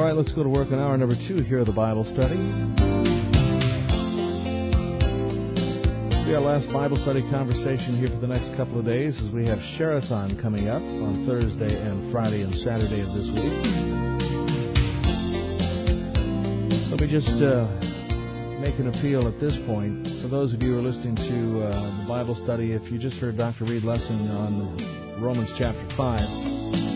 right, let's go to work on hour number 2 here of the Bible study. Our last Bible study conversation here for the next couple of days as we have Share-a-thon coming up on Thursday and Friday and Saturday of this week. Let me just make an appeal at this point. For those of you who are listening to the Bible study, if you just heard Dr. Reed Lessing on Romans chapter 5,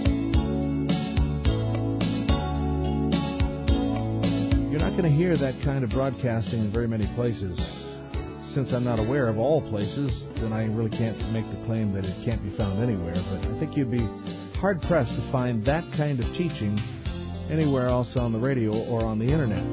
you're not going to hear that kind of broadcasting in very many places. Since I'm not aware of all places, then I really can't make the claim that it can't be found anywhere. But I think you'd be hard-pressed to find that kind of teaching anywhere else on the radio or on the Internet.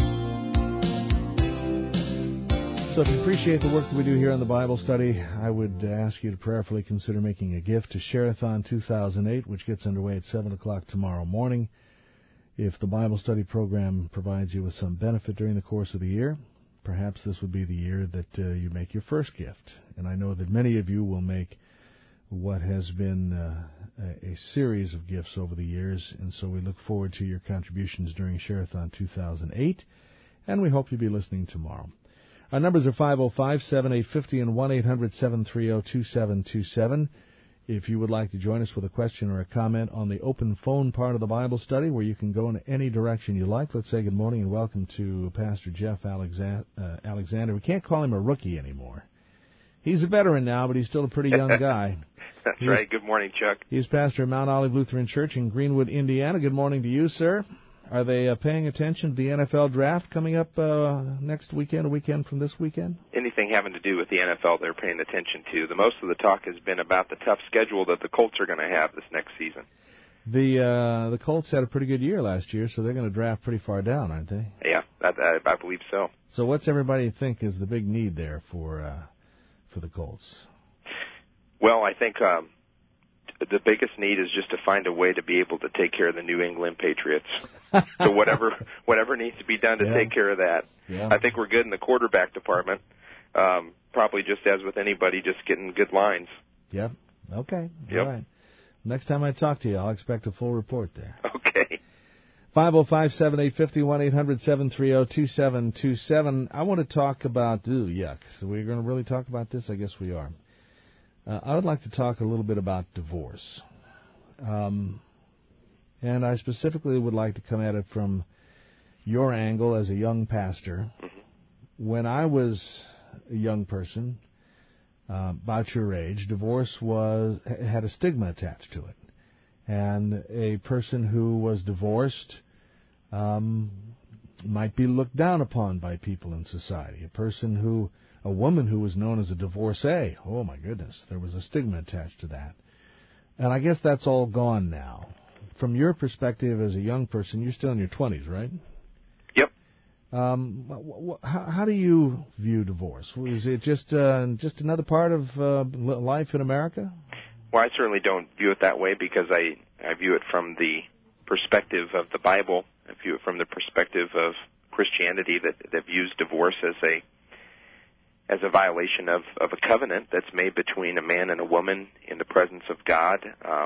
So if you appreciate the work that we do here on the Bible study, I would ask you to prayerfully consider making a gift to Share-a-thon 2008, which gets underway at 7 o'clock tomorrow morning. If the Bible study program provides you with some benefit during the course of the year, perhaps this would be the year that you make your first gift. And I know that many of you will make what has been a series of gifts over the years, and so we look forward to your contributions during Share-a-thon 2008, and we hope you'll be listening tomorrow. Our numbers are 505-7850 and 1-800-730-2727. If you would like to join us with a question or a comment on the open phone part of the Bible study, where you can go in any direction you like, let's say good morning and welcome to Pastor Jeff Alexander. We can't call him a rookie anymore. He's a veteran now, but he's still a pretty young guy. That's right. Good morning, Chuck. He's pastor of Mount Olive Lutheran Church in Greenwood, Indiana. Good morning to you, sir. Are they paying attention to the NFL draft coming up next weekend, a weekend from this weekend? Anything having to do with the NFL, they're paying attention to. The most of the talk has been about the tough schedule that the Colts are going to have this next season. The Colts had a pretty good year last year, so they're going to draft pretty far down, aren't they? Yeah, I believe so. So what's everybody think is the big need there for the Colts? Well, I think the biggest need is just to find a way to be able to take care of the New England Patriots. So whatever needs to be done to take care of that. Yeah. I think we're good in the quarterback department. Probably just as with anybody, just getting good lines. Yep. Okay. Yep. All right. Next time I talk to you, I'll expect a full report there. Okay. 505-7850, 1-800-730-2727. I want to talk about, yuck. So we're going to really talk about this? I guess we are. I would like to talk a little bit about divorce. And I specifically would like to come at it from your angle as a young pastor. Mm-hmm. When I was a young person, about your age, divorce had a stigma attached to it. And a person who was divorced might be looked down upon by people in society. A woman who was known as a divorcee, oh my goodness, there was a stigma attached to that. And I guess that's all gone now. From your perspective as a young person, you're still in your 20s, right? Yep. How do you view divorce? Is it just another part of life in America? Well, I certainly don't view it that way because I view it from the perspective of the Bible. I view it from the perspective of Christianity that views divorce as a violation of a covenant that's made between a man and a woman in the presence of God.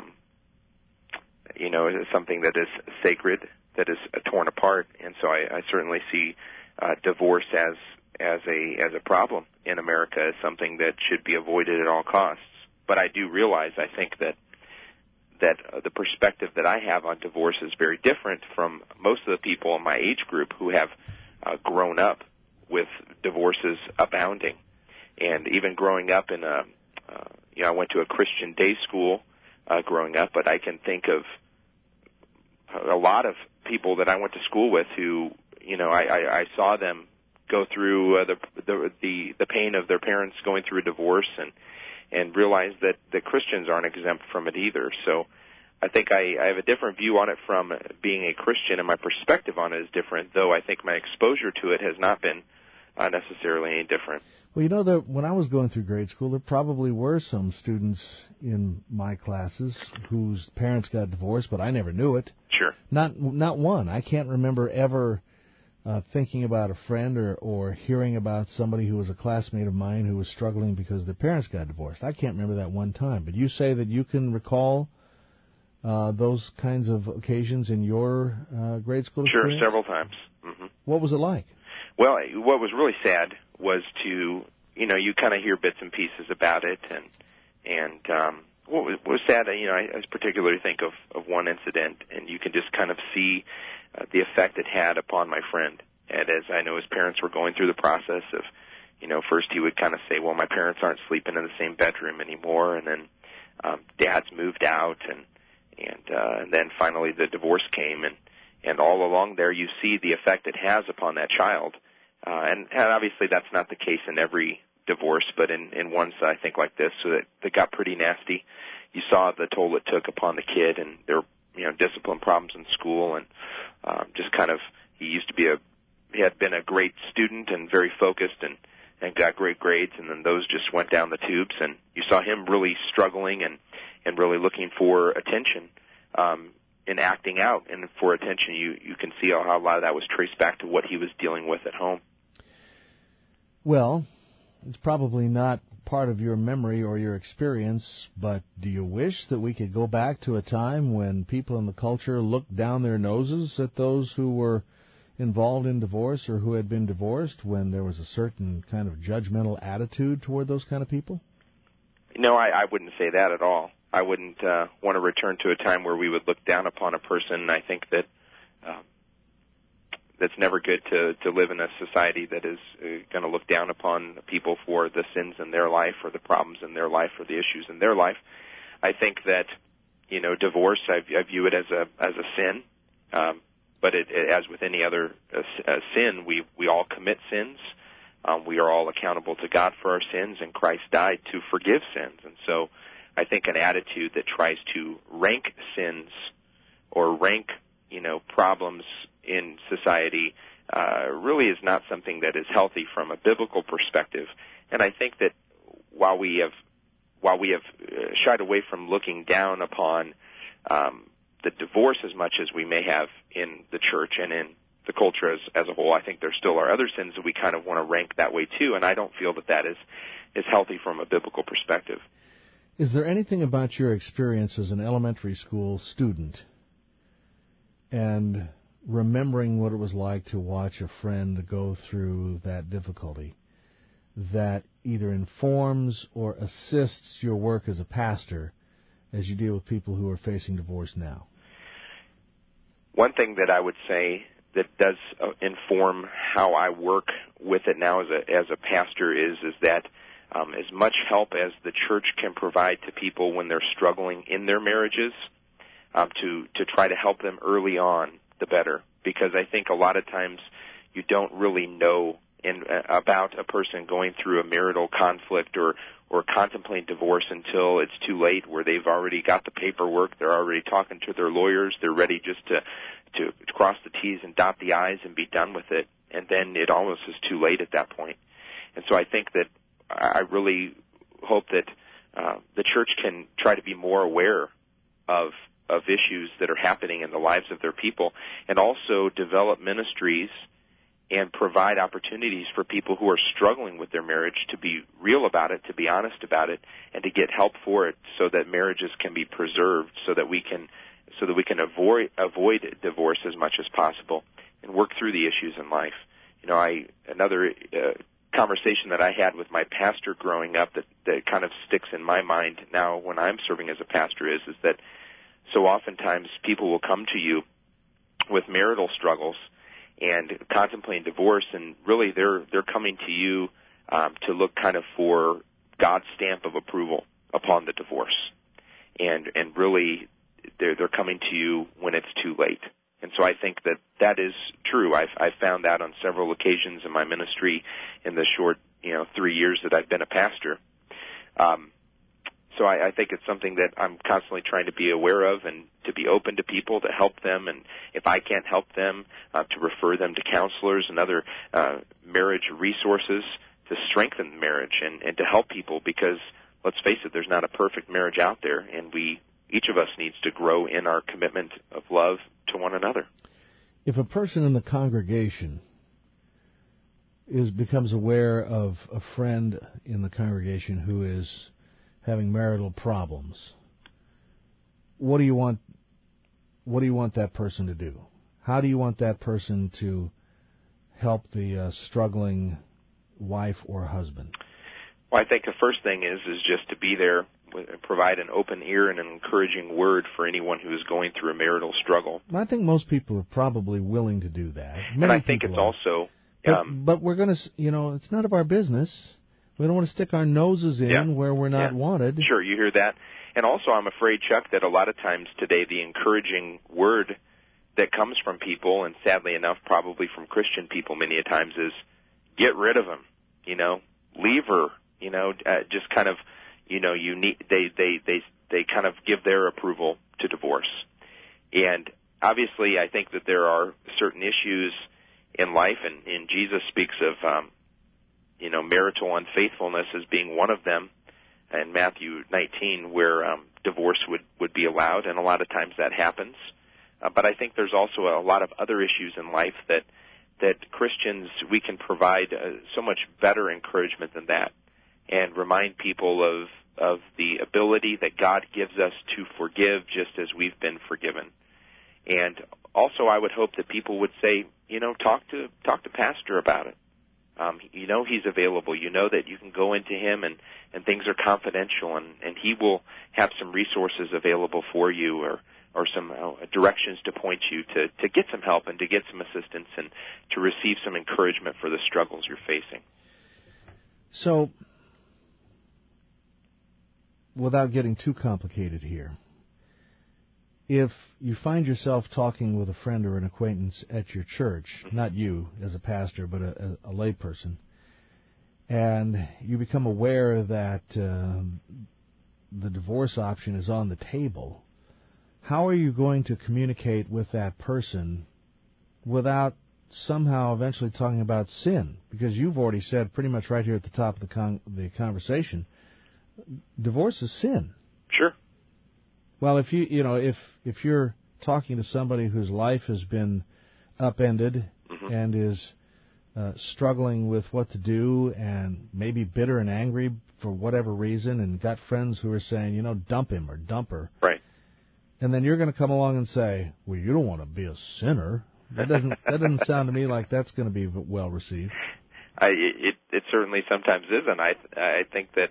It is something that is sacred, that is torn apart, and so I certainly see divorce as a problem in America, as something that should be avoided at all costs. But I do realize, I think that the perspective that I have on divorce is very different from most of the people in my age group who have grown up with divorces abounding. And even growing up in I went to a Christian day school growing up, but I can think of a lot of people that I went to school with who, I saw them go through the pain of their parents going through a divorce and realized that the Christians aren't exempt from it either. So I think I have a different view on it from being a Christian, and my perspective on it is different, though I think my exposure to it has not been necessarily any different. Well, when I was going through grade school, there probably were some students in my classes whose parents got divorced, but I never knew it. Sure. Not one. I can't remember ever thinking about a friend or hearing about somebody who was a classmate of mine who was struggling because their parents got divorced. I can't remember that one time. But you say that you can recall those kinds of occasions in your grade school experience? Sure, several times. Mm-hmm. What was it like? Well, what was really sad was to, you kind of hear bits and pieces about it, and what was sad, I particularly think of one incident, and you can just kind of see the effect it had upon my friend. And as I know his parents were going through the process of, first he would kind of say, well, my parents aren't sleeping in the same bedroom anymore, and then Dad's moved out, and then finally the divorce came, and all along there you see the effect it has upon that child. And obviously that's not the case in every divorce, but in ones I think like this, so that got pretty nasty. You saw the toll it took upon the kid, and there were, discipline problems in school, and just kind of, he had been a great student and very focused and got great grades, and then those just went down the tubes, and you saw him really struggling and really looking for attention, and acting out. And for attention, you can see how a lot of that was traced back to what he was dealing with at home. Well, it's probably not part of your memory or your experience, but do you wish that we could go back to a time when people in the culture looked down their noses at those who were involved in divorce or who had been divorced, when there was a certain kind of judgmental attitude toward those kind of people? No, I wouldn't say that at all. I wouldn't want to return to a time where we would look down upon a person. I think that that's never good to live in a society that is going to look down upon people for the sins in their life or the problems in their life or the issues in their life. I think that, divorce, I view it as a sin, but as with any other sin, we all commit sins. We are all accountable to God for our sins, and Christ died to forgive sins. And so I think an attitude that tries to rank sins or rank, problems in society really is not something that is healthy from a biblical perspective. And I think that while we have shied away from looking down upon the divorce as much as we may have in the church and in the culture as a whole, I think there still are other sins that we kind of want to rank that way too, and I don't feel that is healthy from a biblical perspective. Is there anything about your experience as an elementary school student and remembering what it was like to watch a friend go through that difficulty that either informs or assists your work as a pastor as you deal with people who are facing divorce now? One thing that I would say that does inform how I work with it now as a pastor is that as much help as the church can provide to people when they're struggling in their marriages, to try to help them early on, the better. Because I think a lot of times you don't really know about a person going through a marital conflict or contemplating divorce until it's too late, where they've already got the paperwork, they're already talking to their lawyers, they're ready just to cross the T's and dot the I's and be done with it, and then it almost is too late at that point. And so I think that I really hope that the church can try to be more aware of issues that are happening in the lives of their people, and also develop ministries and provide opportunities for people who are struggling with their marriage to be real about it, to be honest about it, and to get help for it, so that marriages can be preserved, so that we can avoid divorce as much as possible and work through the issues in life. Another conversation that I had with my pastor growing up that kind of sticks in my mind now when I'm serving as a pastor is that so oftentimes people will come to you with marital struggles and contemplating divorce, and really they're coming to you to look kind of for God's stamp of approval upon the divorce, and really they're coming to you when it's too late. And so I think that is true. I've found that on several occasions in my ministry in the short 3 years that I've been a pastor. So I think it's something that I'm constantly trying to be aware of and to be open to people, to help them, and if I can't help them, to refer them to counselors and other marriage resources to strengthen marriage and to help people, because let's face it, there's not a perfect marriage out there, and each of us needs to grow in our commitment of love to one another. If a person in the congregation becomes aware of a friend in the congregation who is having marital problems, what do you want what do you want that person to do? How do you want that person to help the struggling wife or husband? Well, I think the first thing is just to be there, provide an open ear and an encouraging word for anyone who is going through a marital struggle. I think most people are probably willing to do that. And I think it's also... But we're going to, it's none of our business. We don't want to stick our noses in where we're not wanted. Sure, you hear that. And also, I'm afraid, Chuck, that a lot of times today the encouraging word that comes from people, and sadly enough, probably from Christian people many a times, is get rid of him, leave her, just kind of, you need, they kind of give their approval to divorce. And obviously, I think that there are certain issues in life, and Jesus speaks of, marital unfaithfulness as being one of them in Matthew 19, where divorce would be allowed, and a lot of times that happens. But I think there's also a lot of other issues in life that Christians, we can provide so much better encouragement than that, and remind people of the ability that God gives us to forgive just as we've been forgiven. And also, I would hope that people would say, talk to Pastor about it. He's available. You know that you can go into him and things are confidential, and he will have some resources available for you or some directions to point you to get some help and to get some assistance and to receive some encouragement for the struggles you're facing. So, without getting too complicated here, if you find yourself talking with a friend or an acquaintance at your church, not you as a pastor, but a layperson, and you become aware that the divorce option is on the table, how are you going to communicate with that person without somehow eventually talking about sin? Because you've already said pretty much right here at the top of the conversation, divorce is sin. Sure. Well, if if you're talking to somebody whose life has been upended and is struggling with what to do and maybe bitter and angry for whatever reason, and got friends who are saying, dump him or dump her, right? And then you're going to come along and say, well, you don't want to be a sinner. That doesn't sound to me like that's going to be well received. It certainly sometimes isn't. I think that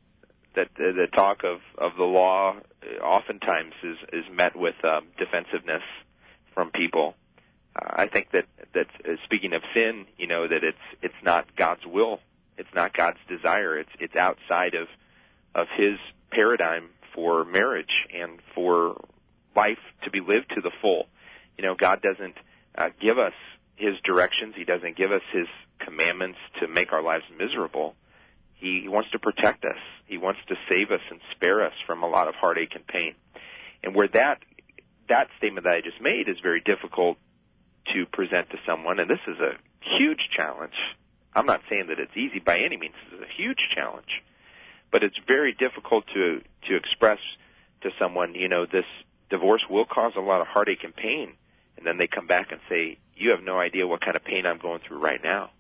the talk of the law oftentimes is met with defensive from people. I think that speaking of sin, that it's not God's will, it's not God's desire. It's outside of His paradigm for marriage and for life to be lived to the full. God doesn't give us His directions. He doesn't give us His commandments to make our lives miserable. He wants to protect us. He wants to save us and spare us from a lot of heartache and pain. And where that statement that I just made is very difficult to present to someone, and this is a huge challenge. I'm not saying that it's easy by any means. This is a huge challenge. But it's very difficult to express to someone, this divorce will cause a lot of heartache and pain. And then they come back and say, you have no idea what kind of pain I'm going through right now.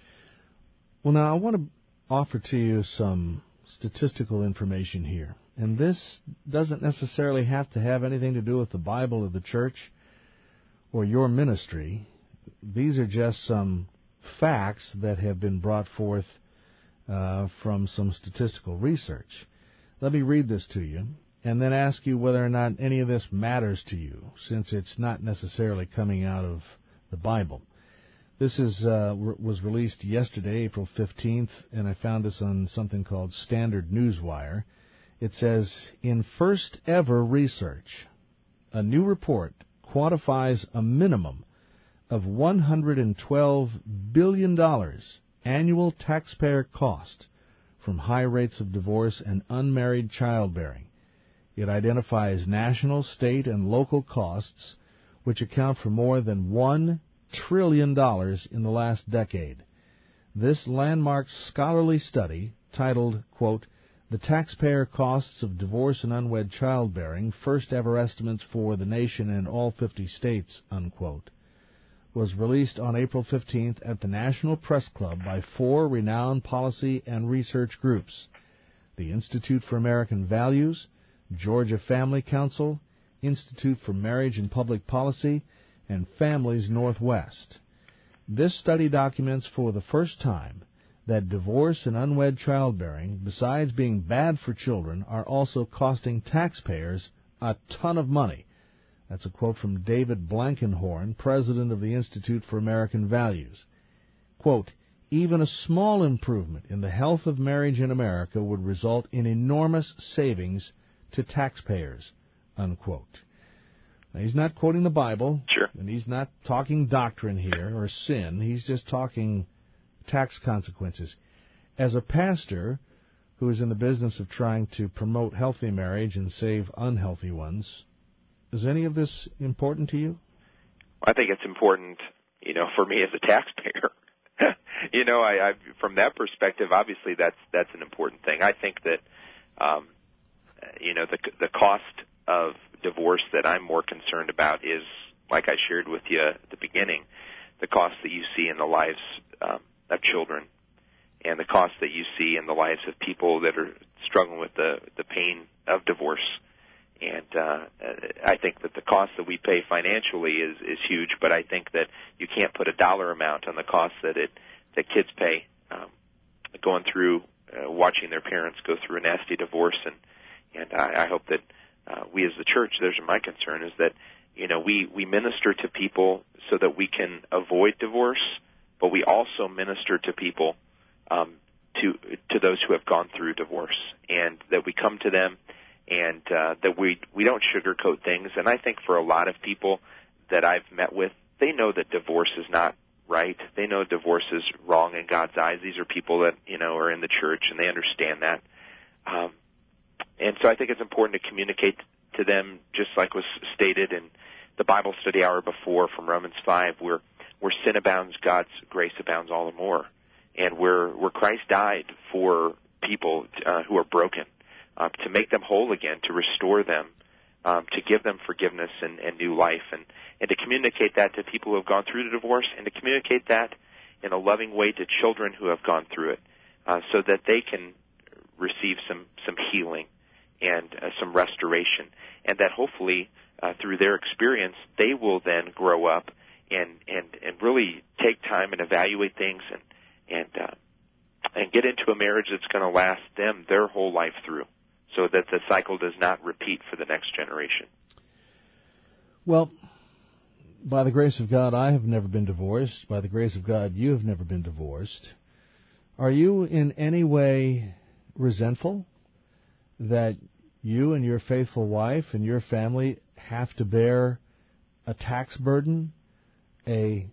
Well, now I want to offer to you some statistical information here. And this doesn't necessarily have to have anything to do with the Bible or the church or your ministry. These are just some facts that have been brought forth from some statistical research. Let me read this to you and then ask you whether or not any of this matters to you, since it's not necessarily coming out of the Bible. This was released yesterday, April 15th, and I found this on something called Standard Newswire. It says, in first ever research, a new report quantifies a minimum of $112 billion annual taxpayer cost from high rates of divorce and unmarried childbearing. It identifies national, state, and local costs, which account for more than $1 trillion in the last decade. This landmark scholarly study, titled, quote, The Taxpayer Costs of Divorce and Unwed Childbearing, First Ever Estimates for the Nation and All 50 States, unquote, was released on April 15th at the National Press Club by 4 renowned policy and research groups: the Institute for American Values, Georgia Family Council, Institute for Marriage and Public Policy, and Families Northwest. This study documents for the first time that divorce and unwed childbearing, besides being bad for children, are also costing taxpayers a ton of money. That's a quote from David Blankenhorn, president of the Institute for American Values. Quote, even a small improvement in the health of marriage in America would result in enormous savings to taxpayers, unquote. Now, he's not quoting the Bible, Sure. And he's not talking doctrine here or sin. He's just talking tax consequences. As a pastor who is in the business of trying to promote healthy marriage and save unhealthy ones, is any of this important to you? I think it's important, for me as a taxpayer. I from that perspective, obviously that's an important thing. I think that, the cost of divorce that I'm more concerned about is, like I shared with you at the beginning, the cost that you see in the lives of children, and the cost that you see in the lives of people that are struggling with the pain of divorce. And I think that the cost that we pay financially is huge, but I think that you can't put a dollar amount on the cost that kids pay going through watching their parents go through a nasty divorce. And I hope that we as the church, there's my concern, is that we minister to people so that we can avoid divorce, but we also minister to people to those who have gone through divorce, and that we come to them, and that we don't sugarcoat things. And I think for a lot of people that I've met with, they know that divorce is not right. They know divorce is wrong in God's eyes. These are people that are in the church, and they understand that. And so I think it's important to communicate to them, just like was stated in the Bible study hour before from Romans 5, where sin abounds, God's grace abounds all the more. And where Christ died for people who are broken, to make them whole again, to restore them, to give them forgiveness and new life, and to communicate that to people who have gone through the divorce, and to communicate that in a loving way to children who have gone through it, so that they can receive some healing and some restoration, and that hopefully through their experience they will then grow up and really take time and evaluate things and get into a marriage that's going to last them their whole life through, so that the cycle does not repeat for the next generation. Well, by the grace of God, I have never been divorced. By the grace of God, you have never been divorced. Are you in any way resentful that you and your faithful wife and your family have to bear a tax burden, a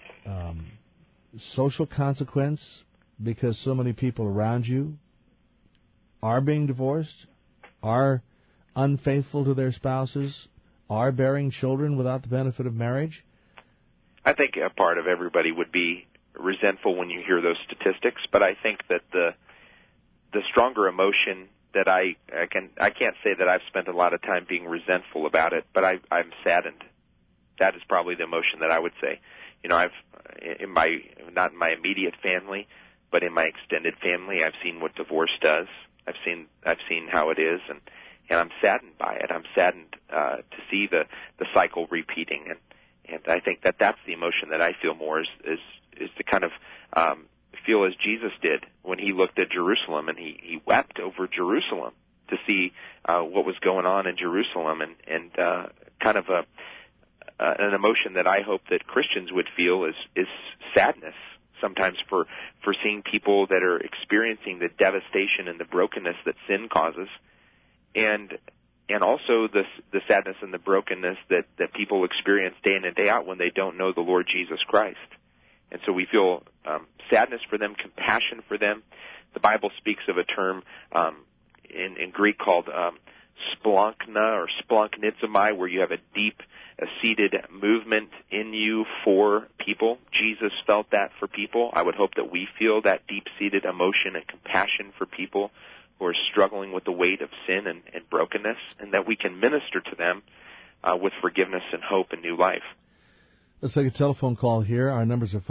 social consequence, because so many people around you are being divorced, are unfaithful to their spouses, are bearing children without the benefit of marriage? I think a part of everybody would be resentful when you hear those statistics, but I think that the stronger emotion that I can't say that I've spent a lot of time being resentful about it, but I'm saddened. That is probably the emotion that I would say. I've not in my immediate family, but in my extended family, I've seen what divorce does. I've seen how it is, and I'm saddened by it. I'm saddened to see the cycle repeating, and I think that that's the emotion that I feel more is to kind of feel as Jesus did when he looked at Jerusalem, and he wept over Jerusalem to see what was going on in Jerusalem, and kind of an emotion that I hope that Christians would feel is sadness sometimes for seeing people that are experiencing the devastation and the brokenness that sin causes, and also the sadness and the brokenness that people experience day in and day out when they don't know the Lord Jesus Christ. And so we feel sadness for them, compassion for them. The Bible speaks of a term in Greek called splunkna or splunknizomai, where you have a deep-seated movement in you for people. Jesus felt that for people. I would hope that we feel that deep-seated emotion and compassion for people who are struggling with the weight of sin and brokenness, and that we can minister to them with forgiveness and hope and new life. Let's take a telephone call here. Our numbers are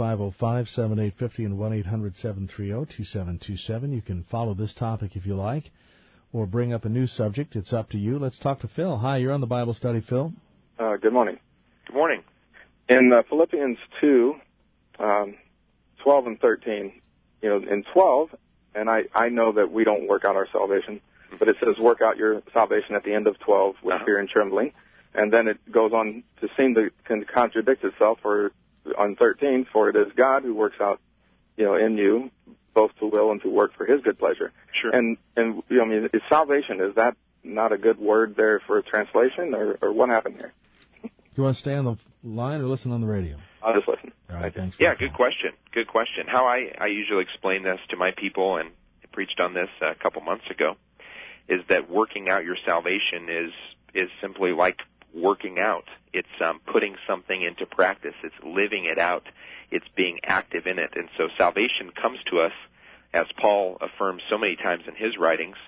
505-7850 and 1-800-730-2727. You can follow this topic if you like. or bring up a new subject. It's up to you. Let's talk to Phil. Hi, you're on the Bible study, Phil. Good morning. Good morning. In Philippians 2, 12 and 13, in 12, and I know that we don't work out our salvation, but it says work out your salvation at the end of 12 with fear and trembling. And then it goes on to seem to contradict itself on 13, for it is God who works out, in you, both to will and to work for his good pleasure. Sure. And is salvation, is that not a good word there for translation, or what happened here? You want to stay on the line or listen on the radio? I'll just listen. All right, thanks. Yeah, good question. Good question. How I usually explain this to my people, and I preached on this a couple months ago, is that working out your salvation is simply like working out. It's putting something into practice. It's living it out. It's being active in it. And so salvation comes to us, as Paul affirms so many times in his writings,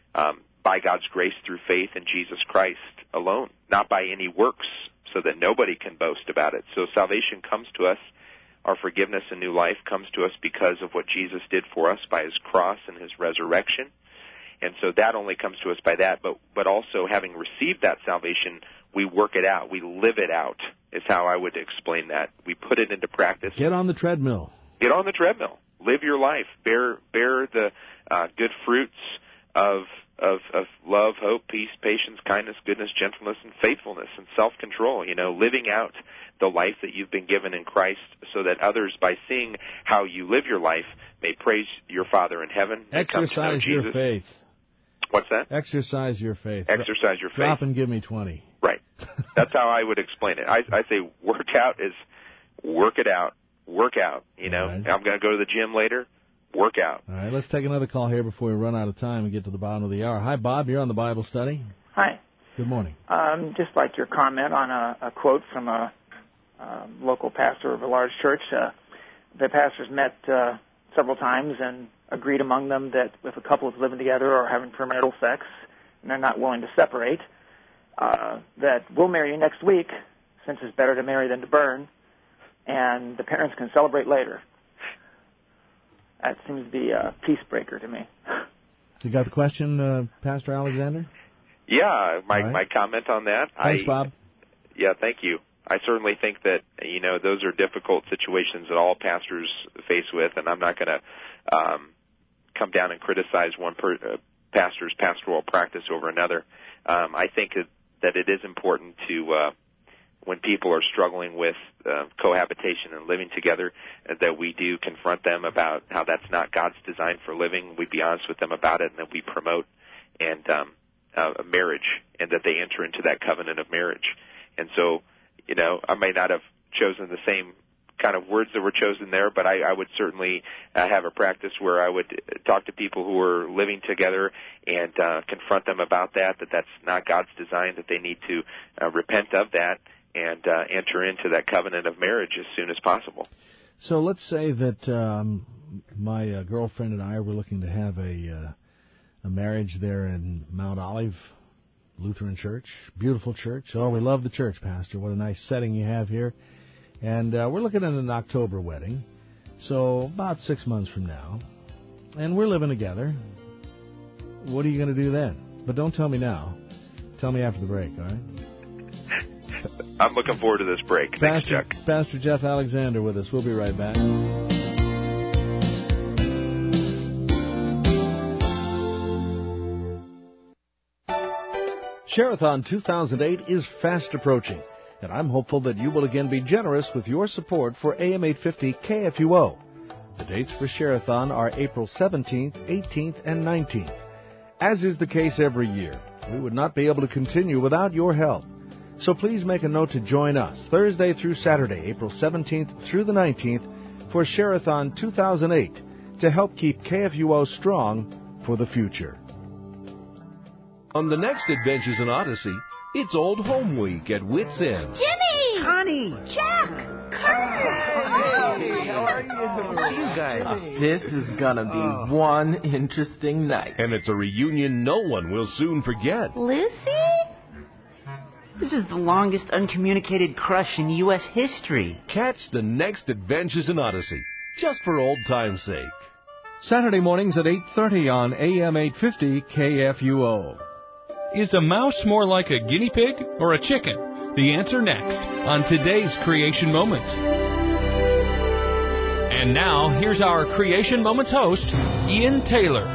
by God's grace through faith in Jesus Christ alone, not by any works, so that nobody can boast about it. So salvation comes to us, our forgiveness and new life comes to us because of what Jesus did for us by his cross and his resurrection. And so that only comes to us by that, but also having received that salvation, we work it out, we live it out, is how I would explain that. We put it into practice. Get on the treadmill. Get on the treadmill. Live your life. Bear the good fruits of love, hope, peace, patience, kindness, goodness, gentleness, and faithfulness, and self-control. Living out the life that you've been given in Christ, so that others, by seeing how you live your life, may praise your Father in heaven. Exercise your faith. What's that? Exercise your faith. Exercise your faith. Drop and give me 20. Right. That's how I would explain it. I say work out is work it out. Work out. Right. I'm going to go to the gym later. Work out. All right, let's take another call here before we run out of time and get to the bottom of the hour. Hi, Bob. You're on the Bible study. Hi. Good morning. Just like your comment on a quote from a local pastor of a large church. The pastors met several times and agreed among them that if a couple is living together or having premarital sex and they're not willing to separate, that we'll marry you next week, since it's better to marry than to burn, and the parents can celebrate later. That seems to be a peace breaker to me. You got the question, Pastor Alexander? Yeah, my comment on that. Thanks, Bob. Yeah, thank you. I certainly think that, those are difficult situations that all pastors face with, and I'm not going to come down and criticize one pastor's pastoral practice over another. I think that it is important to, when people are struggling with cohabitation and living together, that we do confront them about how that's not God's design for living. We be honest with them about it, and that we promote a marriage, and that they enter into that covenant of marriage. And so, I may not have chosen the same kind of words that were chosen there, but I would certainly have a practice where I would talk to people who are living together and confront them about that's not God's design, that they need to repent of that and enter into that covenant of marriage as soon as possible. So let's say that my girlfriend and I were looking to have a marriage there in Mount Olive Lutheran Church. Beautiful church. Oh, we love the church, Pastor. What a nice setting you have here. And we're looking at an October wedding, so about 6 months from now. And we're living together. What are you going to do then? But don't tell me now. Tell me after the break, all right? I'm looking forward to this break. Thanks, Chuck. Pastor Jeff Alexander with us. We'll be right back. Share-a-thon 2008 is fast approaching, and I'm hopeful that you will again be generous with your support for AM 850 KFUO. The dates for Share-a-thon are April 17th, 18th, and 19th. As is the case every year, we would not be able to continue without your help. So please make a note to join us Thursday through Saturday, April 17th through the 19th, for Share-a-thon 2008 to help keep KFUO strong for the future. On the next Adventures in Odyssey, it's Old Home Week at Wits End. Jimmy! Connie! Jack! Kurt! Hey, how are you? You guys. This is gonna be one interesting night. And it's a reunion no one will soon forget. Lucy? This is the longest uncommunicated crush in U.S. history. Catch the next Adventures in Odyssey, just for old time's sake. Saturday mornings at 8:30 on AM 850 KFUO. Is a mouse more like a guinea pig or a chicken? The answer next on today's Creation Moment. And now, here's our Creation Moments host, Ian Taylor.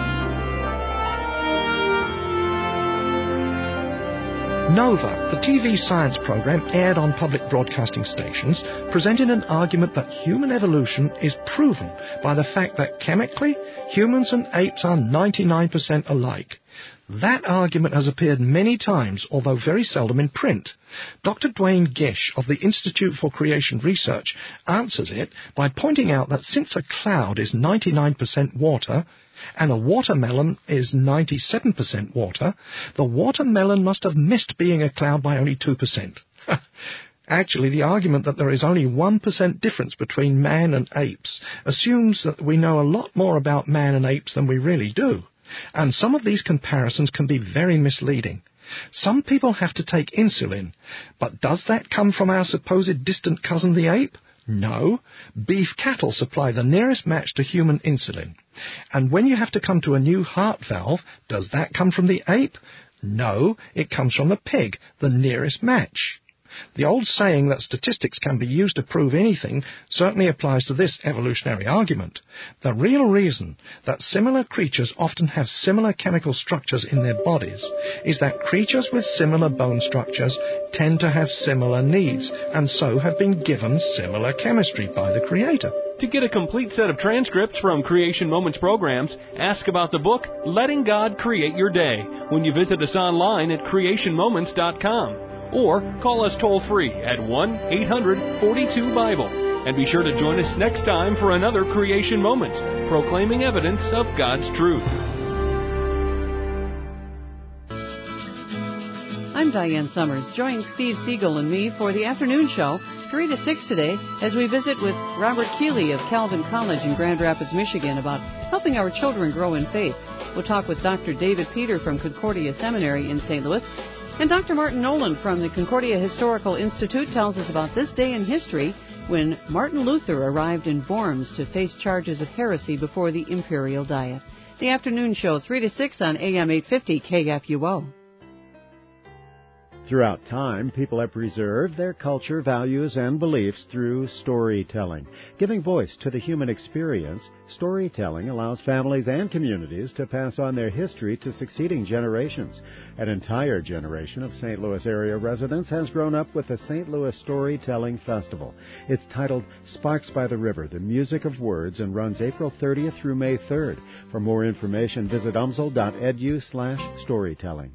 Nova, the TV science program aired on public broadcasting stations, presented an argument that human evolution is proven by the fact that chemically, humans and apes are 99% alike. That argument has appeared many times, although very seldom in print. Dr. Duane Gish of the Institute for Creation Research answers it by pointing out that since a cloud is 99% water, and a watermelon is 97% water, the watermelon must have missed being a cloud by only 2%. Actually, the argument that there is only 1% difference between man and apes assumes that we know a lot more about man and apes than we really do. And some of these comparisons can be very misleading. Some people have to take insulin, but does that come from our supposed distant cousin the ape? No. Beef cattle supply the nearest match to human insulin. And when you have to come to a new heart valve, does that come from the ape? No, it comes from the pig, the nearest match. The old saying that statistics can be used to prove anything certainly applies to this evolutionary argument. The real reason that similar creatures often have similar chemical structures in their bodies is that creatures with similar bone structures tend to have similar needs, and so have been given similar chemistry by the Creator. To get a complete set of transcripts from Creation Moments programs, ask about the book Letting God Create Your Day when you visit us online at creationmoments.com. Or call us toll-free at 1-800-42-BIBLE. And be sure to join us next time for another Creation Moment, proclaiming evidence of God's truth. I'm Diane Summers. Join Steve Siegel and me for the afternoon show, 3 to 6 today, as we visit with Robert Keeley of Calvin College in Grand Rapids, Michigan, about helping our children grow in faith. We'll talk with Dr. David Peter from Concordia Seminary in St. Louis. And Dr. Martin Nolan from the Concordia Historical Institute tells us about this day in history when Martin Luther arrived in Worms to face charges of heresy before the Imperial Diet. The afternoon show, 3 to 6 on AM 850 KFUO. Throughout time, people have preserved their culture, values, and beliefs through storytelling. Giving voice to the human experience, storytelling allows families and communities to pass on their history to succeeding generations. An entire generation of St. Louis area residents has grown up with the St. Louis Storytelling Festival. It's titled Sparks by the River, the Music of Words, and runs April 30th through May 3rd. For more information, visit umsl.edu/storytelling.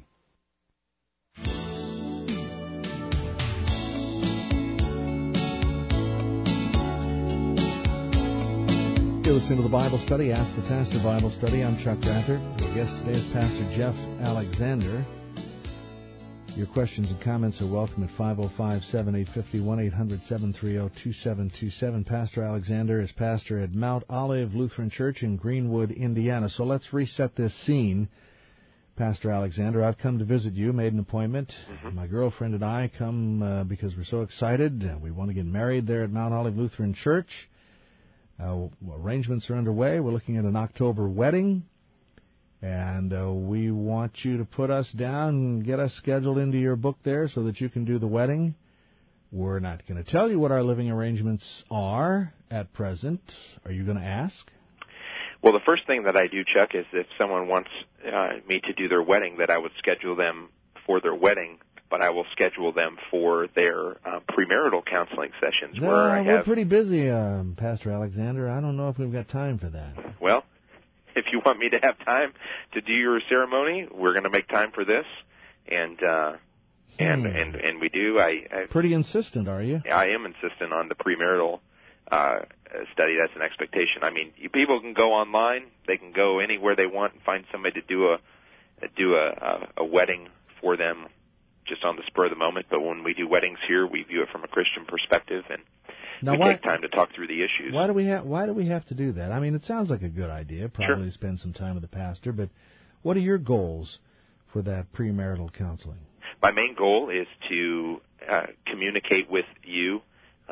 You're listening to the Bible Study, Ask the Pastor Bible Study. I'm Chuck Rather. Our guest today is Pastor Jeff Alexander. Your questions and comments are welcome at 505-7850, 1-800-730-2727. Pastor Alexander is pastor at Mount Olive Lutheran Church in Greenwood, Indiana. So let's reset this scene. Pastor Alexander, I've come to visit you, made an appointment. My girlfriend and I come because we're so excited. We want to get married there at Mount Olive Lutheran Church. Arrangements are underway. We're looking at an October wedding, and we want you to put us down and get us scheduled into your book there so that you can do the wedding. We're not going to tell you what our living arrangements are at present. Are you going to ask? Well, the first thing that I do, Chuck, is if someone wants me to do their wedding, that I would schedule them for their wedding, but I will schedule them for their premarital counseling sessions. We're pretty busy, Pastor Alexander. I don't know if we've got time for that. Well, if you want me to have time to do your ceremony, we're going to make time for this, and we do. Pretty insistent, are you? I am insistent on the premarital study. That's an expectation. I mean, people can go online; they can go anywhere they want and find somebody to do a wedding for them, just on the spur of the moment. But when we do weddings here, we view it from a Christian perspective, and we take time to talk through the issues. Why do we have to do that? I mean, it sounds like a good idea, probably Sure. Spend some time with the pastor, but what are your goals for that premarital counseling? My main goal is to communicate with you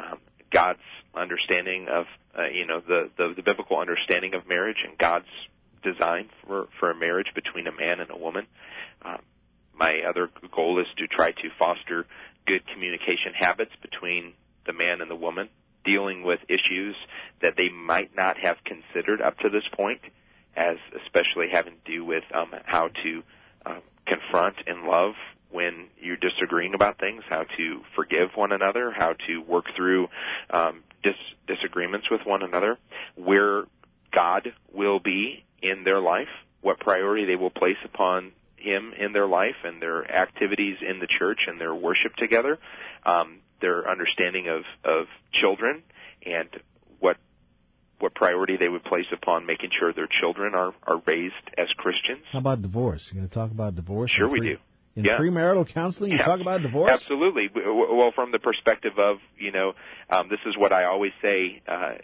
God's understanding of the biblical understanding of marriage and God's design for a marriage between a man and a woman. My other goal is to try to foster good communication habits between the man and the woman, dealing with issues that they might not have considered up to this point, as especially having to do with how to confront and love when you're disagreeing about things, how to forgive one another, how to work through disagreements with one another, where God will be in their life, what priority they will place upon Him in their life and their activities in the church and their worship together, their understanding of children, and what priority they would place upon making sure their children are raised as Christians. How about divorce? You going to talk about divorce? Sure, we do. In premarital counseling, you talk about divorce? Absolutely. Well, from the perspective of, this is what I always say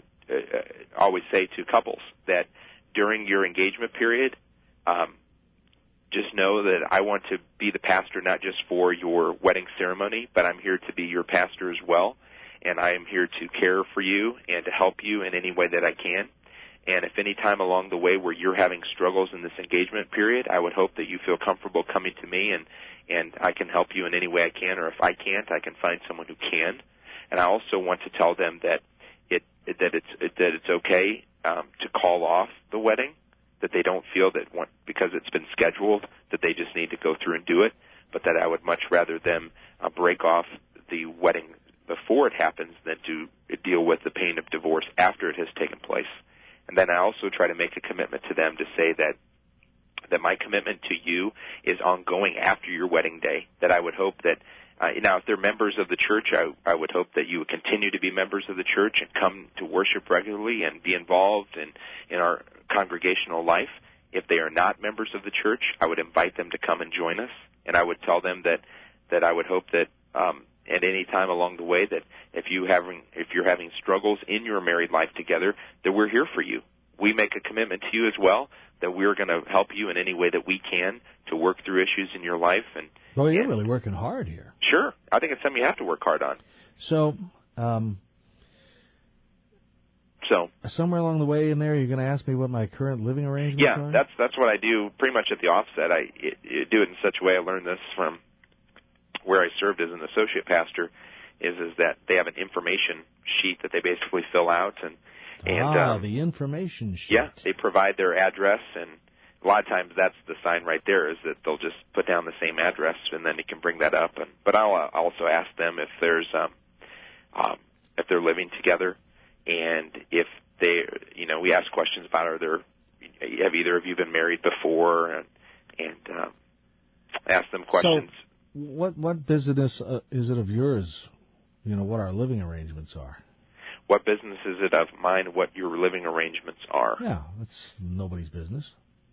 to couples, that during your engagement period, just know that I want to be the pastor not just for your wedding ceremony, but I'm here to be your pastor as well, and I am here to care for you and to help you in any way that I can. And if any time along the way where you're having struggles in this engagement period, I would hope that you feel comfortable coming to me and I can help you in any way I can, or if I can't, I can find someone who can. And I also want to tell them that it's okay to call off the wedding, that they don't feel that because it's been scheduled that they just need to go through and do it, but that I would much rather them break off the wedding before it happens than to deal with the pain of divorce after it has taken place. And then I also try to make a commitment to them to say that my commitment to you is ongoing after your wedding day, that I would hope that, now if they're members of the church, I would hope that you would continue to be members of the church and come to worship regularly and be involved in our congregational life. If they are not members of the church, I would invite them to come and join us, and I would tell them that I would hope that at any time along the way that if you're having struggles in your married life together, that we're here for you. We make a commitment to you as well that we're going to help you in any way that we can to work through issues in your life. Well, you're really working hard here. Sure. I think it's something you have to work hard on. So somewhere along the way in there, you're going to ask me what my current living arrangements are? Yeah, that's what I do pretty much at the offset. I do it in such a way. I learned this from where I served as an associate pastor, is that they have an information sheet that they basically fill out, and the information sheet. Yeah, they provide their address, and a lot of times that's the sign right there, is that they'll just put down the same address, and then you can bring that up. But I'll also ask them if there's if they're living together, and if they, we ask questions about have either of you been married before, and ask them questions. So what business is it of yours? What our living arrangements are. What business is it of mine what your living arrangements are? Yeah, that's nobody's business.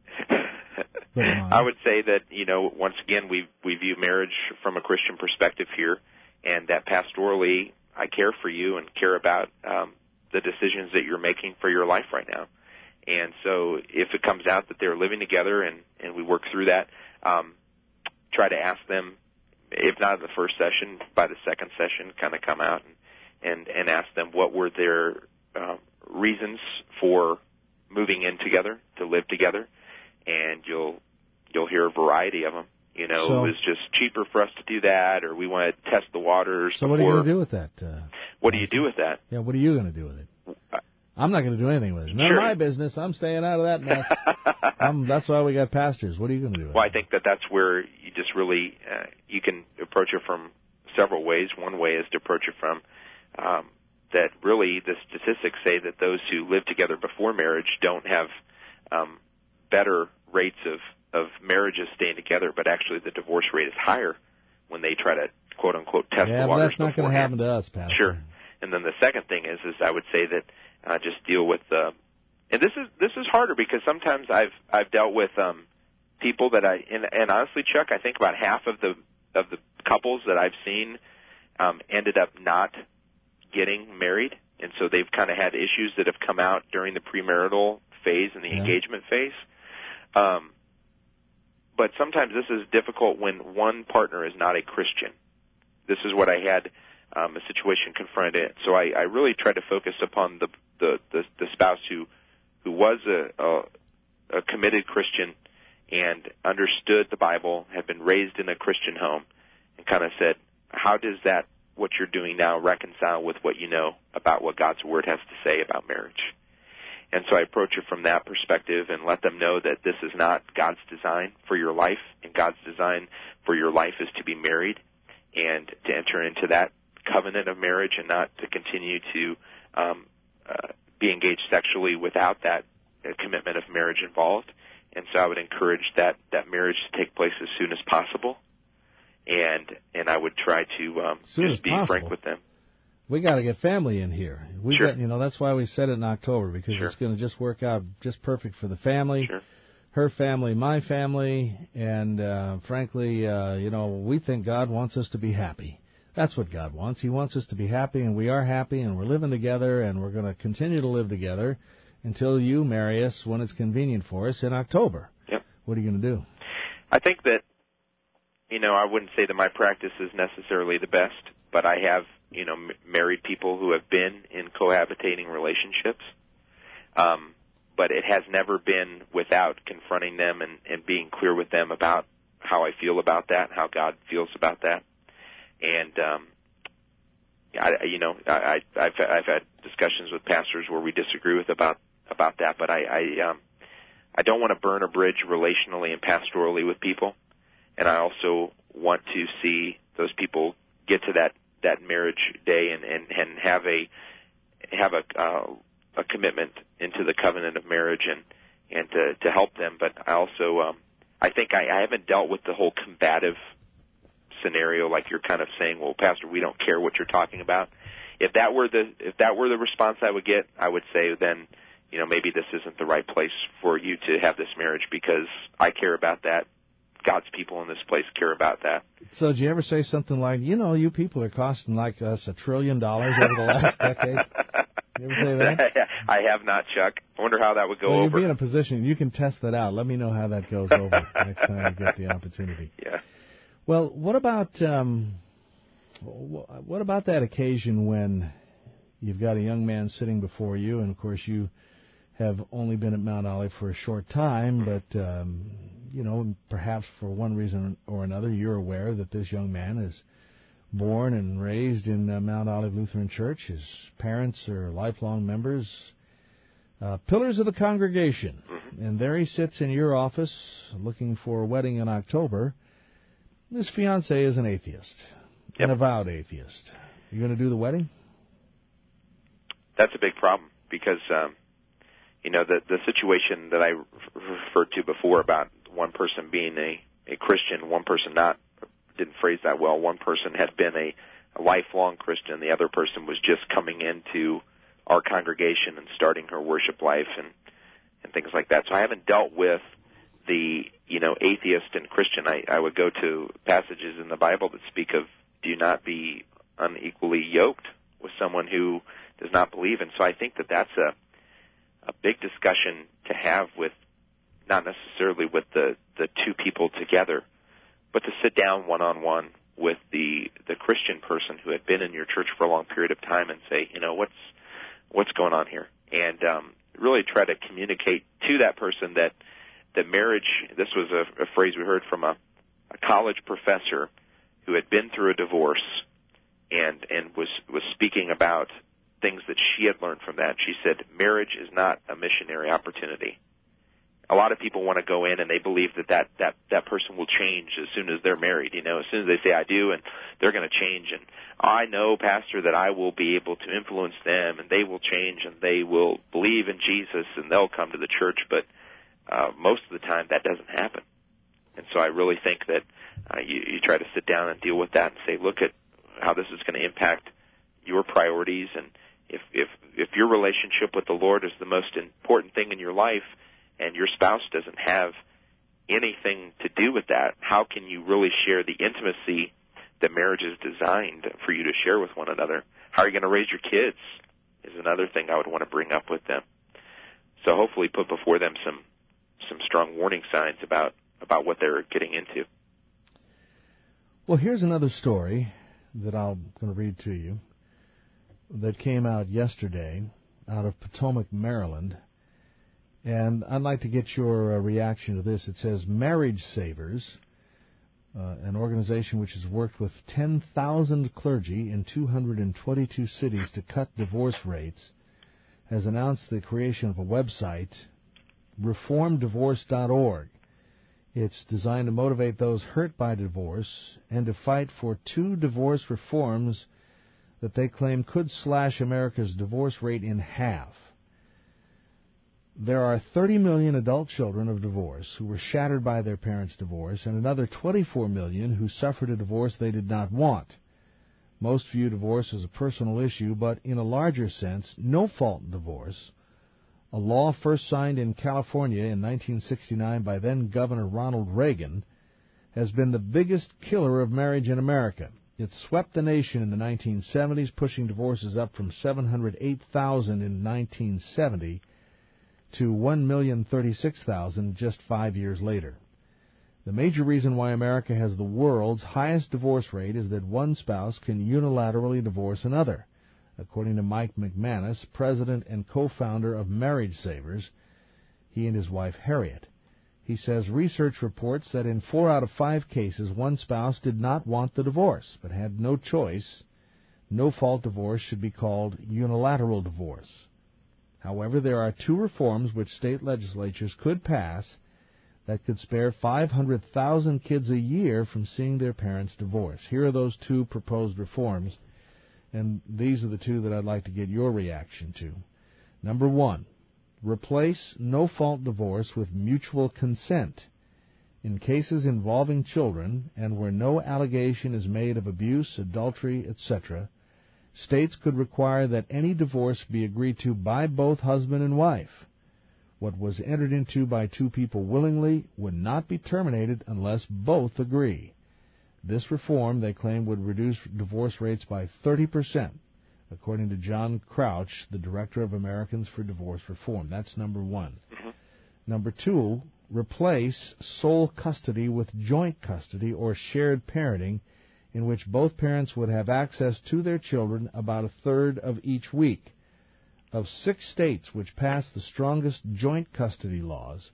I would say that, once again, we view marriage from a Christian perspective here, and that pastorally I care for you and care about the decisions that you're making for your life right now. And so if it comes out that they're living together and we work through that, try to ask them, if not in the first session, by the second session, kind of come out and ask them what were their reasons for moving in together, to live together, and you'll hear a variety of them. It was just cheaper for us to do that, or we want to test the waters. So what are you going to do with that? What do you do with that? Yeah, what are you going to do with it? I'm not going to do anything with it. None of my business. I'm staying out of that mess. That's why we got pastors. What are you going to do with it? Well, I think that's where you just really, you can approach it from several ways. One way is to approach it from that really the statistics say that those who live together before marriage don't have better rates of marriages staying together, but actually the divorce rate is higher when they try to, quote unquote, test the waters. Yeah, but that's not going to happen to us, Pastor. Sure. And then the second thing is I would say that just deal with and this is harder because sometimes I've dealt with people that and honestly, Chuck, I think about half of the couples that I've seen ended up not getting married, and so they've kind of had issues that have come out during the premarital phase and the engagement phase. But sometimes this is difficult when one partner is not a Christian. This is what I had a situation confronted it. So I really tried to focus upon the spouse who was a committed Christian and understood the Bible, had been raised in a Christian home, and kind of said, how does that, what you're doing now, reconcile with what you know about what God's Word has to say about marriage? And so I approach it from that perspective and let them know that this is not God's design for your life, and God's design for your life is to be married and to enter into that covenant of marriage and not to continue to be engaged sexually without that commitment of marriage involved. And so I would encourage that marriage to take place as soon as possible, and I would try to just be frank with them. We got to get family in here. Sure. That's why we set it in October, because Sure. it's going to just work out just perfect for the family, Sure. her family, my family, and frankly, we think God wants us to be happy. That's what God wants. He wants us to be happy, and we are happy, and we're living together, and we're going to continue to live together until you marry us when it's convenient for us in October. Yep. What are you going to do? I think that, I wouldn't say that my practice is necessarily the best, but I have, married people who have been in cohabitating relationships. But it has never been without confronting them and being clear with them about how I feel about that, how God feels about that. And, I've had discussions with pastors where we disagree with about that, but I don't want to burn a bridge relationally and pastorally with people. And I also want to see those people get to that marriage day and have a commitment into the covenant of marriage and to help them. But I also I think I haven't dealt with the whole combative scenario like you're kind of saying, well, Pastor, we don't care what you're talking about. If that were the response I would get, I would say then, maybe this isn't the right place for you to have this marriage, because I care about that. God's people in this place care about that. So did you ever say something like, you people are costing like us $1 trillion over the last decade? You ever say that? I have not, Chuck. I wonder how that would go over. You'll be in a position, you can test that out. Let me know how that goes over next time you get the opportunity. Yeah. Well, what about that occasion when you've got a young man sitting before you, and of course you have only been at Mount Olive for a short time, but perhaps for one reason or another, you're aware that this young man is born and raised in Mount Olive Lutheran Church. His parents are lifelong members, pillars of the congregation. Mm-hmm. And there he sits in your office looking for a wedding in October. This fiancé is an atheist, an avowed atheist. You going to do the wedding? That's a big problem, because the situation that I referred to before about one person being a Christian, one person didn't phrase that well. One person had been a lifelong Christian. The other person was just coming into our congregation and starting her worship life and things like that. So I haven't dealt with the, atheist and Christian. I would go to passages in the Bible that speak of do not be unequally yoked with someone who does not believe. And so I think that that's a big discussion to have with, not necessarily with the two people together, but to sit down one-on-one with the Christian person who had been in your church for a long period of time and say, what's going on here? And really try to communicate to that person that marriage, this was a phrase we heard from a college professor who had been through a divorce and was speaking about things that she had learned from that. She said, marriage is not a missionary opportunity. A lot of people want to go in and they believe that person will change as soon as they're married. As soon as they say I do, and they're going to change. And I know, Pastor, that I will be able to influence them, and they will change, and they will believe in Jesus, and they'll come to the church. But most of the time, that doesn't happen. And so I really think that you try to sit down and deal with that and say, look at how this is going to impact your priorities, and if your relationship with the Lord is the most important thing in your life, and your spouse doesn't have anything to do with that, how can you really share the intimacy that marriage is designed for you to share with one another? How are you going to raise your kids is another thing I would want to bring up with them. So hopefully put before them some strong warning signs about what they're getting into. Well, here's another story that I'm going to read to you that came out yesterday out of Potomac, Maryland. And I'd like to get your reaction to this. It says, Marriage Savers, an organization which has worked with 10,000 clergy in 222 cities to cut divorce rates, has announced the creation of a website, reformdivorce.org. It's designed to motivate those hurt by divorce and to fight for 2 divorce reforms that they claim could slash America's divorce rate in half. There are 30 million adult children of divorce who were shattered by their parents' divorce, and another 24 million who suffered a divorce they did not want. Most view divorce as a personal issue, but in a larger sense, no-fault divorce, a law first signed in California in 1969 by then-Governor Ronald Reagan, has been the biggest killer of marriage in America. It swept the nation in the 1970s, pushing divorces up from 708,000 in 1970 to 1,036,000 just 5 years later. The major reason why America has the world's highest divorce rate is that one spouse can unilaterally divorce another. According to Mike McManus, president and co-founder of Marriage Savers, he and his wife Harriet. He says research reports that in 4 out of 5 cases, one spouse did not want the divorce, but had no choice. No-fault divorce should be called unilateral divorce. However, there are 2 reforms which state legislatures could pass that could spare 500,000 kids a year from seeing their parents divorce. Here are those 2 proposed reforms, and these are the 2 that I'd like to get your reaction to. Number 1, replace no-fault divorce with mutual consent. In cases involving children and where no allegation is made of abuse, adultery, etc., states could require that any divorce be agreed to by both husband and wife. What was entered into by 2 people willingly would not be terminated unless both agree. This reform, they claim, would reduce divorce rates by 30%, according to John Crouch, the Director of Americans for Divorce Reform. That's number 1. Mm-hmm. Number 2, replace sole custody with joint custody or shared parenting, in which both parents would have access to their children about a third of each week. Of 6 states which passed the strongest joint custody laws,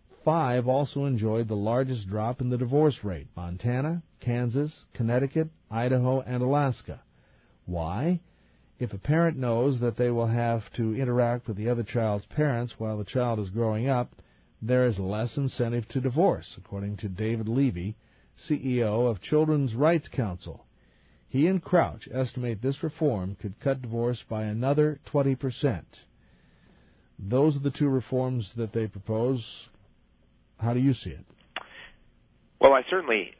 5 also enjoyed the largest drop in the divorce rate: Montana, Kansas, Connecticut, Idaho, and Alaska. Why? If a parent knows that they will have to interact with the other child's parents while the child is growing up, there is less incentive to divorce, according to David Levy, CEO of Children's Rights Council. He and Crouch estimate this reform could cut divorce by another 20%. Those are the 2 reforms that they propose. How do you see it? Well, I certainly,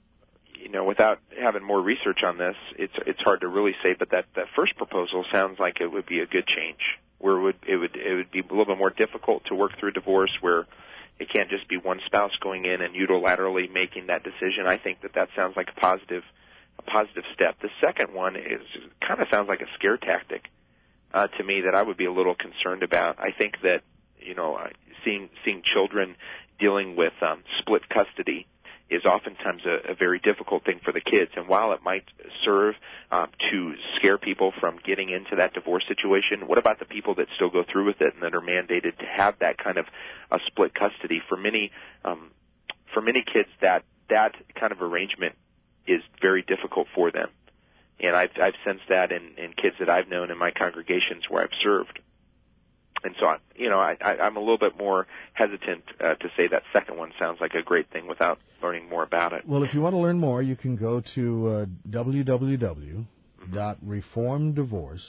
without having more research on this, it's hard to really say. But that first proposal sounds like it would be a good change, where it would be a little bit more difficult to work through divorce, where it can't just be one spouse going in and unilaterally making that decision. I think that sounds like a positive step. The second one kind of sounds like a scare tactic to me that I would be a little concerned about. I think that seeing children dealing with split custody is oftentimes a very difficult thing for the kids. And while it might serve to scare people from getting into that divorce situation, what about the people that still go through with it and that are mandated to have that kind of a split custody? For many kids, that kind of arrangement is very difficult for them. And I've sensed that in kids that I've known in my congregations where I've served. And so, I'm a little bit more hesitant to say that second one sounds like a great thing without learning more about it. Well, if you want to learn more, you can go to www.reformdivorce,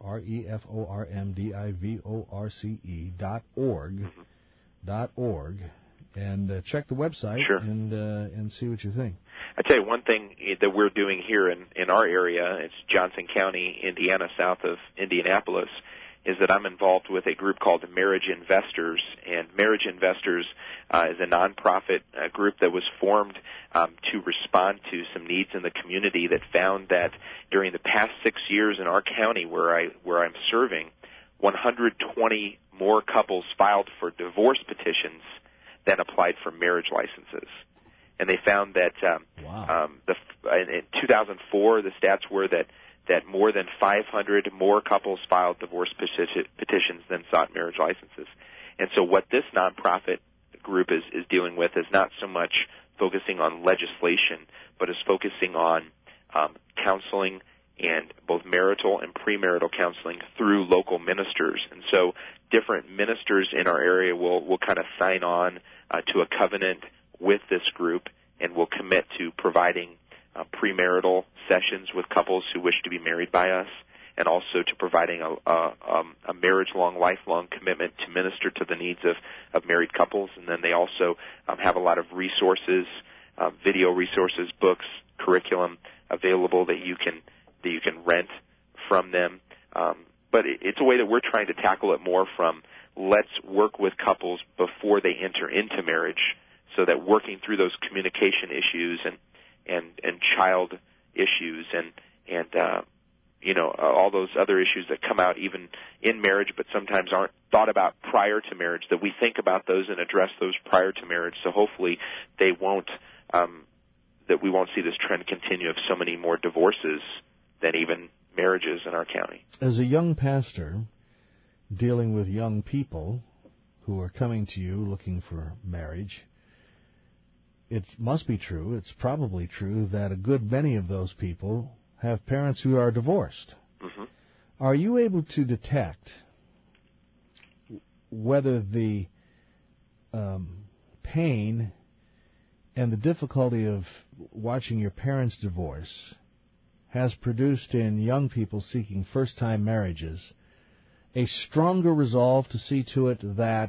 reformdivorce.org, and check the website. Sure. and see what you think. I tell you one thing that we're doing here in our area, it's Johnson County, Indiana, south of Indianapolis, is that I'm involved with a group called Marriage Investors, and Marriage Investors is a nonprofit group that was formed to respond to some needs in the community that found that during the past 6 years in our county where I'm serving, 120 more couples filed for divorce petitions than applied for marriage licenses. and they found that in 2004 the stats were that more than 500 more couples filed divorce petitions than sought marriage licenses. And so what this nonprofit group is dealing with is not so much focusing on legislation, but is focusing on counseling, and both marital and premarital counseling through local ministers. And so different ministers in our area will kind of sign on to a covenant with this group and will commit to providing premarital sessions with couples who wish to be married by us, and also to providing a marriage-long, lifelong commitment to minister to the needs of married couples. And then they also have a lot of resources, video resources, books, curriculum available that you can rent from them. But it's a way that we're trying to tackle it more from let's work with couples before they enter into marriage, so that working through those communication issues and child issues and all those other issues that come out even in marriage but sometimes aren't thought about prior to marriage, that we think about those and address those prior to marriage, so hopefully they won't that we won't see this trend continue of so many more divorces than even marriages in our county. As a young pastor dealing with young people who are coming to you looking for marriage, it must be true, it's probably true, that a good many of those people have parents who are divorced. Mm-hmm. Are you able to detect whether the pain and the difficulty of watching your parents divorce has produced in young people seeking first-time marriages a stronger resolve to see to it that,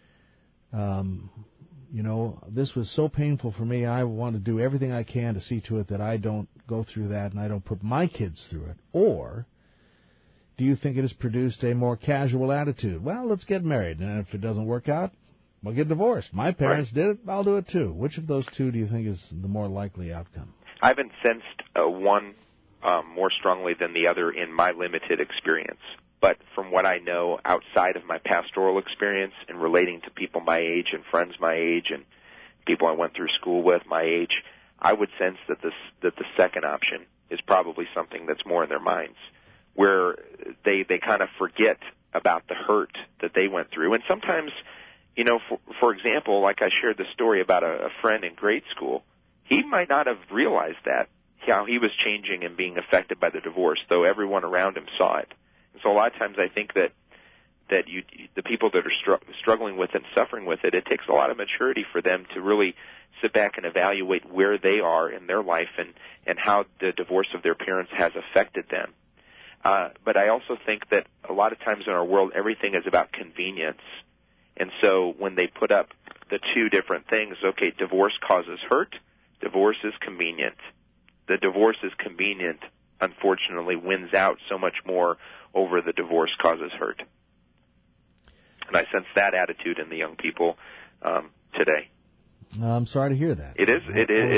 this was so painful for me, I want to do everything I can to see to it that I don't go through that and I don't put my kids through it? Or do you think it has produced a more casual attitude? Well, let's get married, and if it doesn't work out, we'll get divorced. My parents did it, I'll do it too. Which of those two do you think is the more likely outcome? I haven't sensed one more strongly than the other in my limited experience. But from what I know outside of my pastoral experience and relating to people my age and friends my age and people I went through school with my age, I would sense that the second option is probably something that's more in their minds, where they kind of forget about the hurt that they went through. And sometimes, for example, like I shared the story about a friend in grade school, he might not have realized that, how he was changing and being affected by the divorce, though everyone around him saw it. And so a lot of times I think that the people that are struggling with and suffering with it, it takes a lot of maturity for them to really sit back and evaluate where they are in their life and how the divorce of their parents has affected them. But I also think that a lot of times in our world, everything is about convenience. And so when they put up the two different things, okay, divorce causes hurt, divorce is convenient. The divorce is convenient, unfortunately, wins out so much more over the divorce causes hurt. And I sense that attitude in the young people today. I'm sorry to hear that. It is.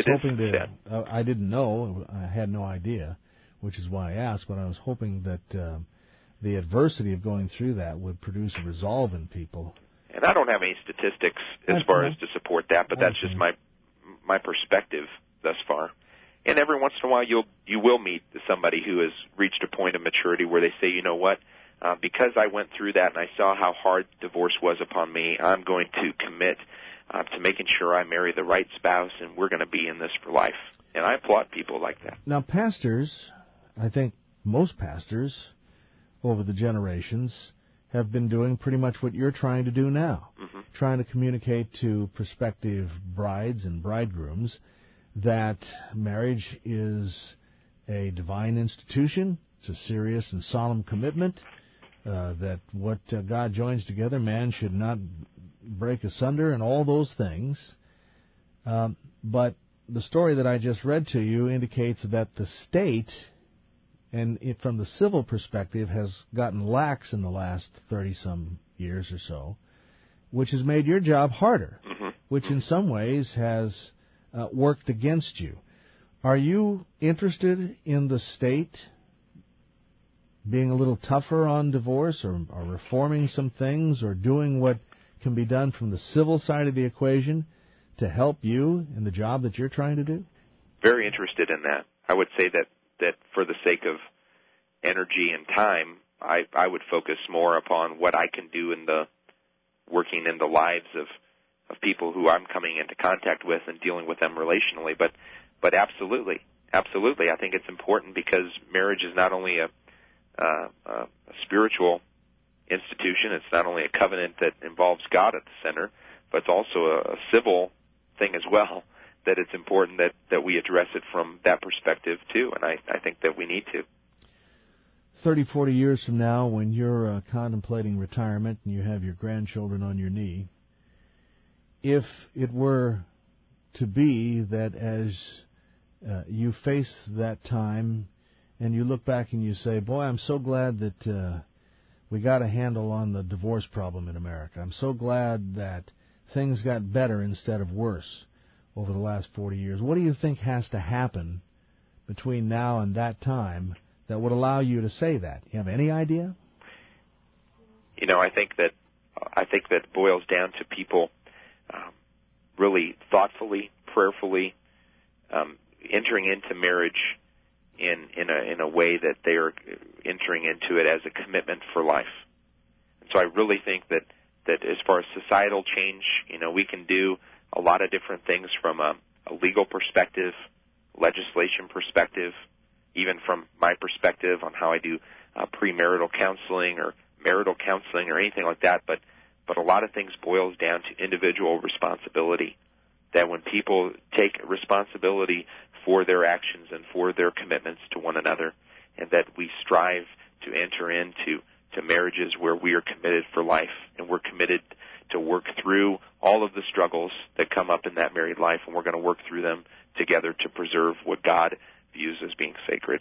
I didn't know. I had no idea, which is why I asked. But I was hoping that the adversity of going through that would produce a resolve in people. And I don't have any statistics as far as to support that, but that's just my perspective thus far. And every once in a while, you will meet somebody who has reached a point of maturity where they say, you know what, because I went through that and I saw how hard divorce was upon me, I'm going to commit to making sure I marry the right spouse, and we're going to be in this for life. And I applaud people like that. Now, pastors, I think most pastors over the generations have been doing pretty much what you're trying to do now, trying to communicate to prospective brides and bridegrooms that marriage is a divine institution, it's a serious and solemn commitment, that what God joins together, man should not break asunder, and all those things. But the story that I just read to you indicates that the state, and from the civil perspective, has gotten lax in the last 30-some years or so, which has made your job harder, which in some ways has worked against you. Are you interested in the state being a little tougher on divorce, or reforming some things, or doing what can be done from the civil side of the equation to help you in the job that you're trying to do? Very interested in that. I would say that for the sake of energy and time, I would focus more upon what I can do in the working in the lives of people who I'm coming into contact with and dealing with them relationally. But absolutely, I think it's important because marriage is not only a spiritual institution. It's not only a covenant that involves God at the center, but it's also a civil thing as well, that it's important that we address it from that perspective too, and I think that we need to. 30, 40 years from now, when you're contemplating retirement and you have your grandchildren on your knee, if it were to be that as you face that time and you look back and you say, boy, I'm so glad that we got a handle on the divorce problem in America. I'm so glad that things got better instead of worse over the last 40 years. What do you think has to happen between now and that time that would allow you to say that? You have any idea? I think that boils down to people really thoughtfully, prayerfully entering into marriage in a way that they are entering into it as a commitment for life. And so I really think that as far as societal change, we can do a lot of different things from a legal perspective, legislation perspective, even from my perspective on how I do premarital counseling or marital counseling or anything like that. But a lot of things boils down to individual responsibility, that when people take responsibility for their actions and for their commitments to one another, and that we strive to enter into marriages where we are committed for life and we're committed to work through all of the struggles that come up in that married life, and we're going to work through them together to preserve what God views as being sacred.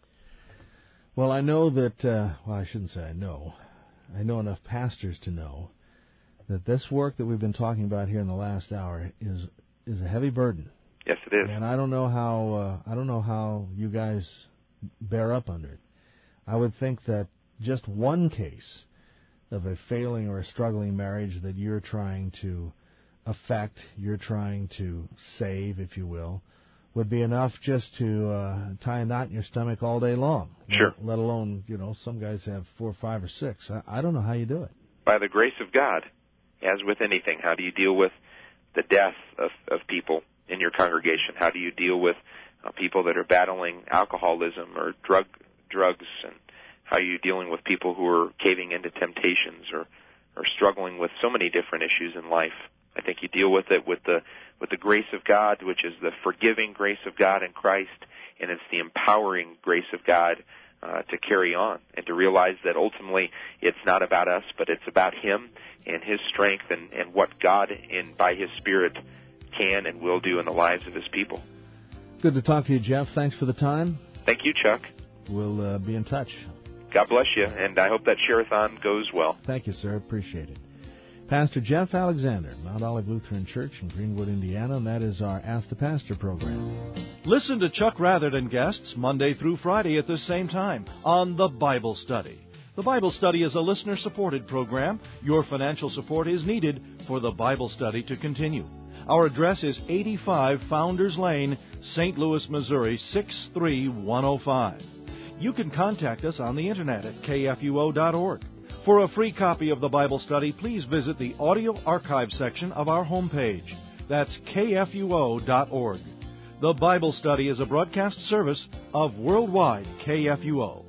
Well, I know that, I shouldn't say I know enough pastors to know that this work that we've been talking about here in the last hour is a heavy burden. Yes, it is. And I don't know how you guys bear up under it. I would think that just one case of a failing or a struggling marriage that you're trying to affect, you're trying to save, if you will, would be enough just to tie a knot in your stomach all day long. Sure. Let alone, some guys have 4, 5, or 6. I don't know how you do it. By the grace of God, as with anything, how do you deal with the death of people in your congregation? How do you deal with people that are battling alcoholism or drugs, and how are you dealing with people who are caving into temptations or struggling with so many different issues in life? I think you deal with it with the grace of God, which is the forgiving grace of God in Christ, and it's the empowering grace of God to carry on and to realize that ultimately it's not about us, but it's about Him and His strength and what God, by His Spirit, can and will do in the lives of His people. Good to talk to you, Jeff. Thanks for the time. Thank you, Chuck. We'll be in touch. God bless you, and I hope that share-a-thon goes well. Thank you, sir. Appreciate it. Pastor Jeff Alexander, Mount Olive Lutheran Church in Greenwood, Indiana, and that is our Ask the Pastor program. Listen to Chuck Rather and guests Monday through Friday at this same time on The Bible Study. The Bible Study is a listener-supported program. Your financial support is needed for The Bible Study to continue. Our address is 85 Founders Lane, St. Louis, Missouri, 63105. You can contact us on the Internet at kfuo.org. For a free copy of the Bible Study, please visit the audio archive section of our homepage. That's kfuo.org. The Bible Study is a broadcast service of Worldwide KFUO.